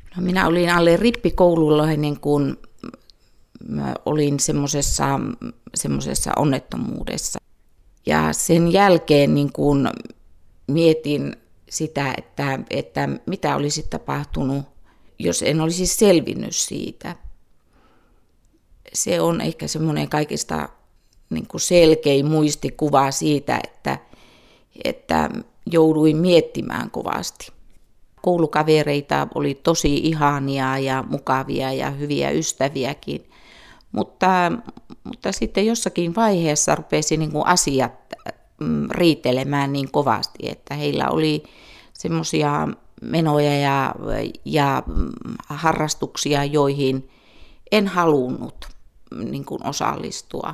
No, minä olin alle rippikoululainen, kun mä olin semmoisessa onnettomuudessa. Ja sen jälkeen niin kun mietin sitä, että mitä olisi tapahtunut, jos en olisi selvinnyt siitä. Se on ehkä semmoinen kaikista niin kuin selkein muistikuva siitä, että jouduin miettimään kovasti. Koulukavereita oli tosi ihania ja mukavia ja hyviä ystäviäkin, mutta sitten jossakin vaiheessa rupesi niin kuin asiat riitelemään niin kovasti, että heillä oli semmoisia menoja ja harrastuksia, joihin en halunnut niin kuin osallistua.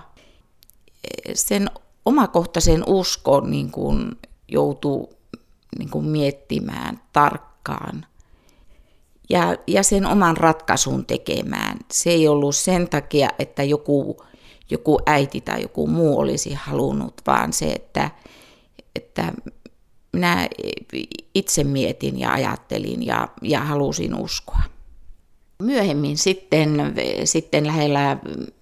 Sen omakohtaisen uskon niin kuin joutui niin kuin miettimään tarkkaan ja sen oman ratkaisun tekemään. Se ei ollut sen takia, että joku äiti tai joku muu olisi halunnut, vaan se, että minä itse mietin ja ajattelin ja halusin uskoa. Myöhemmin sitten lähellä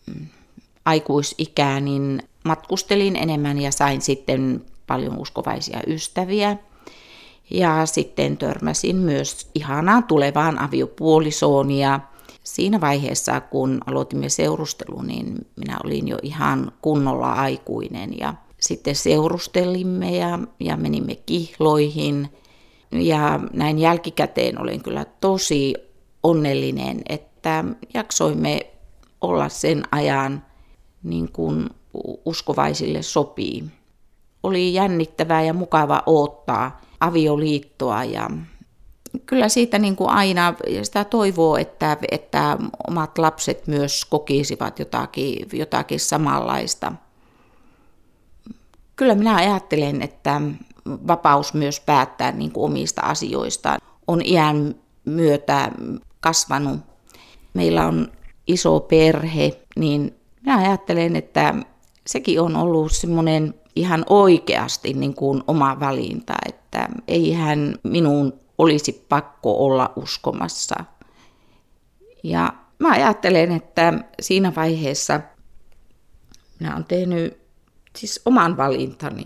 aikuisikää niin matkustelin enemmän ja sain sitten paljon uskovaisia ystäviä. Ja sitten törmäsin myös ihanaan tulevaan aviopuolisoon ja siinä vaiheessa, kun aloitimme seurustelun, niin minä olin jo ihan kunnolla aikuinen ja sitten seurustelimme ja menimme kihloihin ja näin jälkikäteen olen kyllä tosi onnellinen, että jaksoimme olla sen ajan niin kuin uskovaisille sopii. Oli jännittävää ja mukava odottaa avioliittoa ja kyllä siitä niin kuin aina sitä toivoo, että omat lapset myös kokisivat jotakin samanlaista. Kyllä minä ajattelen, että vapaus myös päättää niin kuin omista asioistaan on iän myötä kasvanut. Meillä on iso perhe, niin minä ajattelen, että sekin on ollut semmoinen ihan oikeasti niin kuin oma valinta, että eihän minun olisi pakko olla uskomassa. Ja mä ajattelen, että siinä vaiheessa minä olen tehnyt siis oman valintani.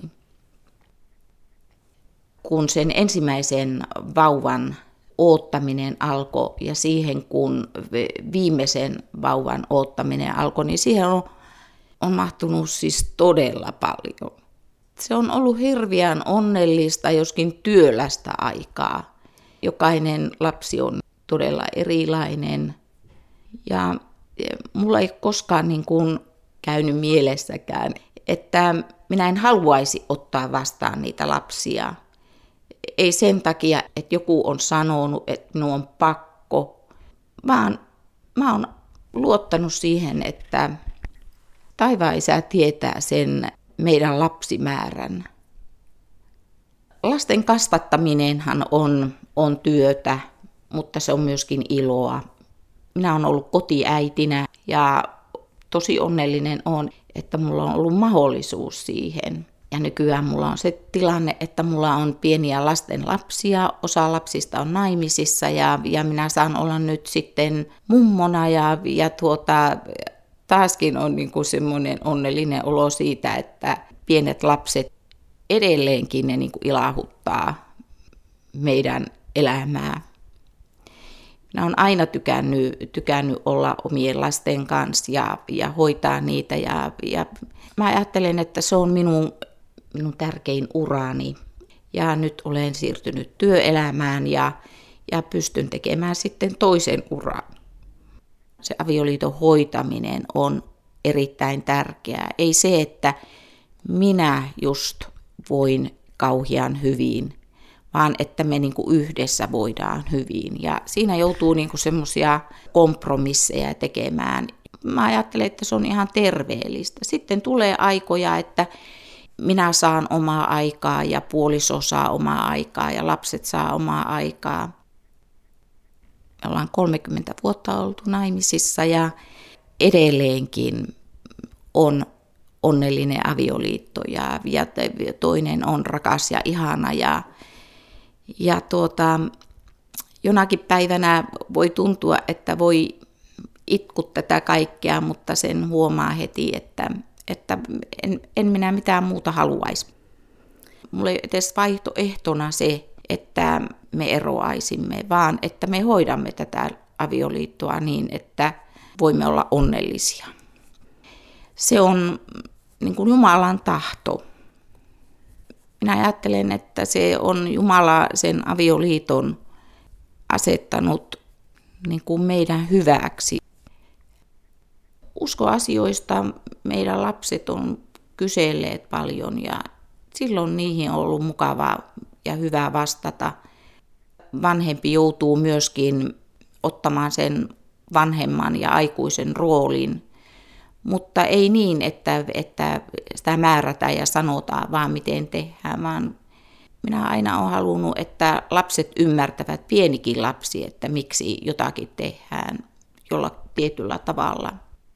Kun sen ensimmäisen vauvan oottaminen alkoi ja siihen kun viimeisen vauvan oottaminen alkoi, niin siihen on mahtunut siis todella paljon. Se on ollut hirveän onnellista, joskin työlästä aikaa. Jokainen lapsi on todella erilainen ja mulla ei koskaan niin kuin käynyt mielessäkään, että minä en haluaisi ottaa vastaan niitä lapsia. Ei sen takia, että joku on sanonut, että minun on pakko, vaan mä oon luottanut siihen, että taivaan Isä tietää sen meidän lapsimäärän. Lasten kasvattaminenhan on työtä, mutta se on myöskin iloa. Minä olen ollut kotiäitinä ja tosi onnellinen olen, että mulla on ollut mahdollisuus siihen. Ja nykyään mulla on se tilanne, että mulla on pieniä lasten lapsia, osa lapsista on naimisissa ja minä saan olla nyt sitten mummona ja taaskin on niin kuin semmoinen onnellinen olo siitä, että pienet lapset edelleenkin ne niin kuin ilahuttaa meidän elämää. Minä olen aina tykännyt olla omien lasten kanssa ja hoitaa niitä ja mä ajattelen, että se on minun tärkein urani. Ja nyt olen siirtynyt työelämään ja pystyn tekemään sitten toisen uran. Se avioliiton hoitaminen on erittäin tärkeää. Ei se, että minä just voin kauhean hyvin, vaan että me niin kuin yhdessä voidaan hyvin. Ja siinä joutuu niin kuin semmoisia kompromisseja tekemään. Mä ajattelen, että se on ihan terveellistä. Sitten tulee aikoja, että minä saan omaa aikaa ja puoliso saa omaa aikaa ja lapset saa omaa aikaa. Me ollaan 30 vuotta oltu naimisissa ja edelleenkin on onnellinen avioliitto ja toinen on rakas ja ihana. Jonakin päivänä voi tuntua, että voi itku tätä kaikkea, mutta sen huomaa heti, että en minä mitään muuta haluaisi. Mulla ei edes vaihtoehtona se, että me eroaisimme, vaan että me hoidamme tätä avioliittoa niin, että voimme olla onnellisia. Se on niin kuin Jumalan tahto. Minä ajattelen, että se on Jumala sen avioliiton asettanut niin kuin meidän hyväksi. Uskoasioista meidän lapset on kyselleet paljon ja silloin niihin on ollut mukavaa ja hyvä vastata. Vanhempi joutuu myöskin ottamaan sen vanhemman ja aikuisen roolin, mutta ei niin, että sitä määrätään ja sanotaan vaan miten tehdään, vaan minä aina olen halunnut, että lapset ymmärtävät, pienikin lapsi, että miksi jotakin tehdään jolla tietyllä tavalla.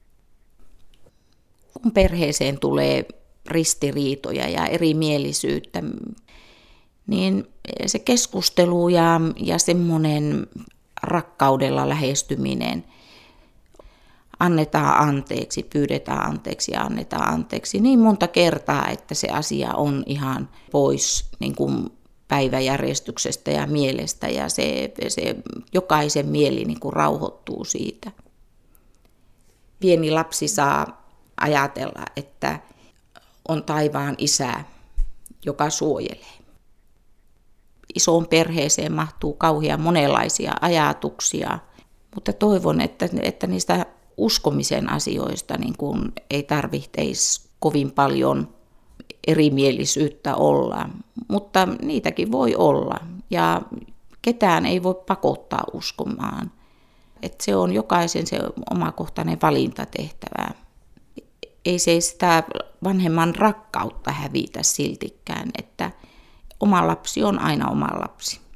Kun perheeseen tulee ristiriitoja ja erimielisyyttä, niin se keskustelu ja semmoinen rakkaudella lähestyminen, annetaan anteeksi, pyydetään anteeksi ja annetaan anteeksi niin monta kertaa, että se asia on ihan pois niin kuin päiväjärjestyksestä ja mielestä ja se jokaisen mieli niin kuin rauhoittuu siitä. Pieni lapsi saa ajatella, että on taivaan isä, joka suojelee. Isoon perheeseen mahtuu kauhean monenlaisia ajatuksia, mutta toivon, että niistä uskomisen asioista niin kuin ei tarvitsisi kovin paljon erimielisyyttä olla, mutta niitäkin voi olla ja ketään ei voi pakottaa uskomaan. Että se on jokaisen se omakohtainen valinta tehtävää. Ei se sitä vanhemman rakkautta hävitä siltikään, että oma lapsi on aina oma lapsi.